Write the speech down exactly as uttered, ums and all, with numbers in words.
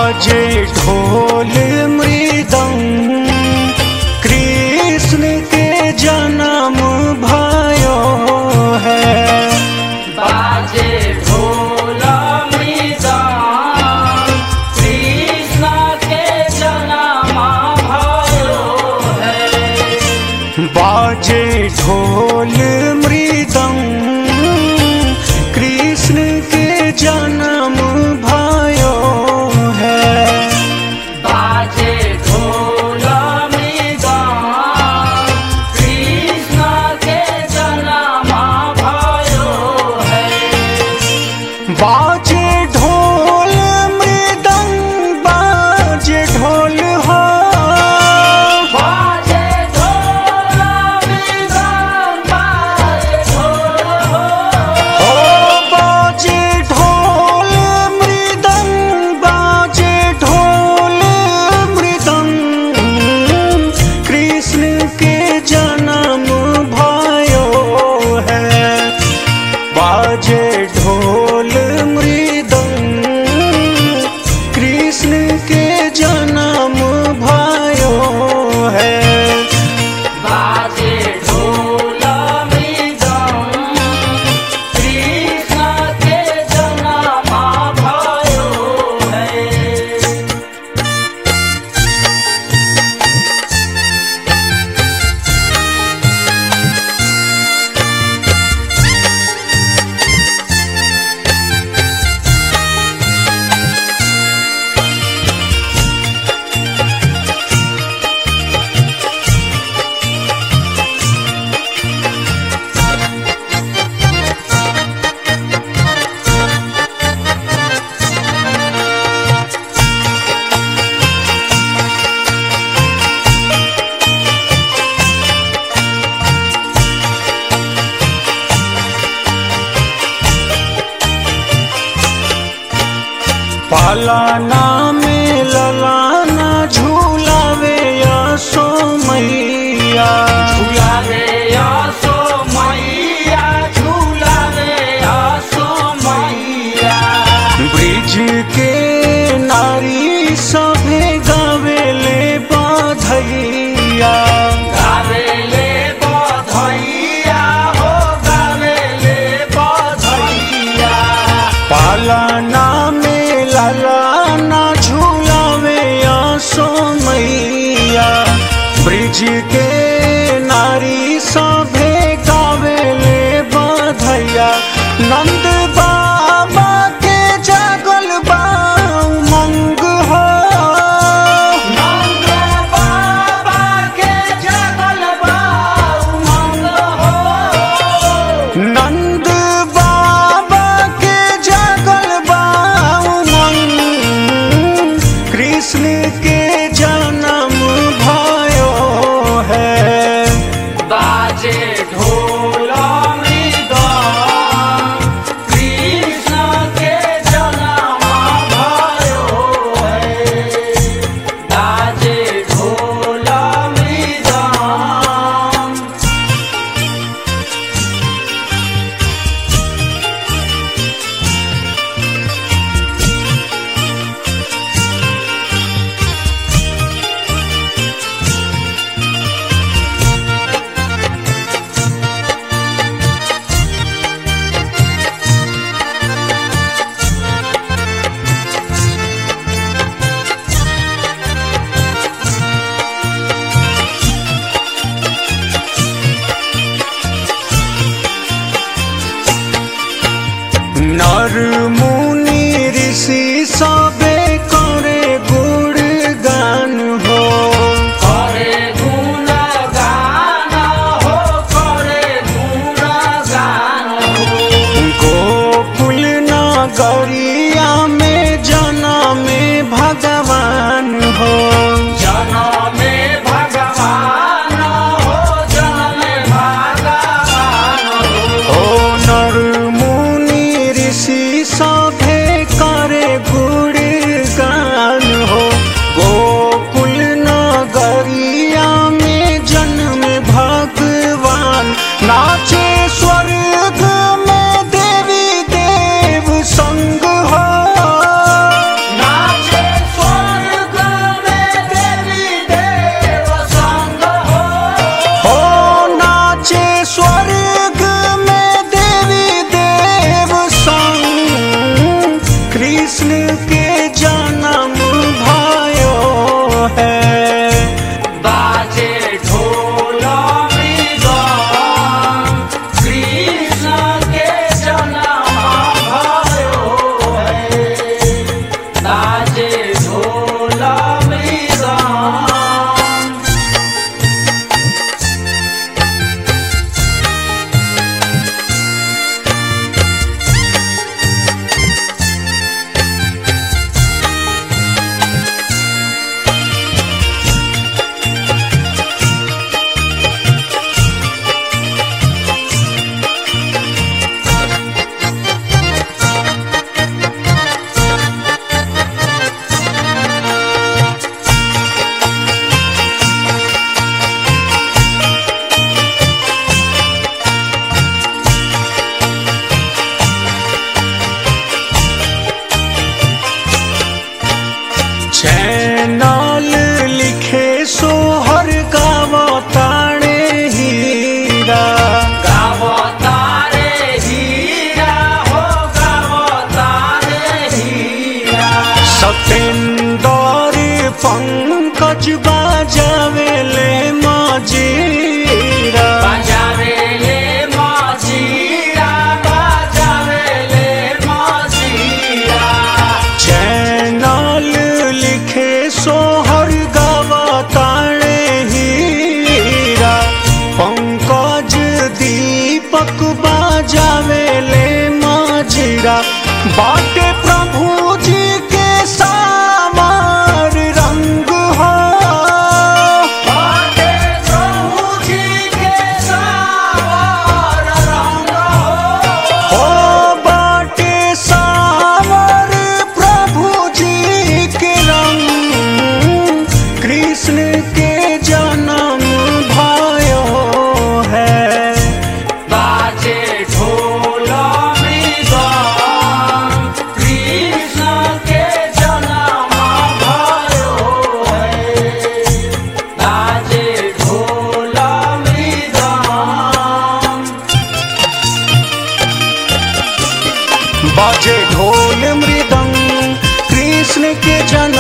बाजे ढोल मृदंग कृष्ण के जन्म भयो है। बाजे ढोल मृदंग कृष्ण के जन्म भयो है। बाजे ढोल मृदंग कृष्ण के जन्म भयो है। बाजे ढोल मृदंग कृष्ण के जन्म भयो है। बाजे ढोल मृदंग बाजे ढोल हो। बाजे ढोल मृदंग बाजे ढोल हो। ओ बाजे ढोल मृदंग बाजे ढोल मृदंग कृष्ण के जन्म भयो है। बाजे ढोल मृदंग कृष्ण के जन्म भयो है। बाजे ढोल मृदंग कृष्ण के जन्म भयो है। पालाना में ललाना झूलावे यसो मैया। झूलावे यसो मैया झूलावे यसो मैया। ब्रिज के नारी सभे गावेले बधैया। गावेले बधैया हो गावेले बधैया। पालाना में ललाना झूलावे यसो मैया। ब्रिज के नारी सभे गावेले बधैया। नंद बाबा के जागल बा उमंग हो। नंद बाबा के जगल बा उमंग हो। नंद बाबा के जागल बा उमंग कृष्ण के जन्म भयो है। बाजे ढोल मृदंग कृष्ण के जन्म भयो है। बाजे ढोल मृदंग नर मुनि ऋषि सबे करे गुणगान हो। करे गुणगान हो करे गुणगान हो। गोकुल नगरिया में जनमे भगवान हो। जनमे भगवान हो जनमे भगवान हो। ओ नर मुनि ऋषि सभे करे गुणगान हो। गोकुल नगरिया में जन्म भगवान। नाचे स्वर्ग में देवी देव संग हो। पूरा बाटे प्रभु जी के सामर रंग हो। बाटे प्रभु जी के सावर रंग हो। हो बाटे सामर प्रभु जी के रंग, कृष्ण के जन्म भयो है। बाजे ढोल मृदंग, कृष्ण के जन्म भयो है। बाजे ढोल मृदंग, बाजे ढोल मृदंग, कृष्ण के जन्म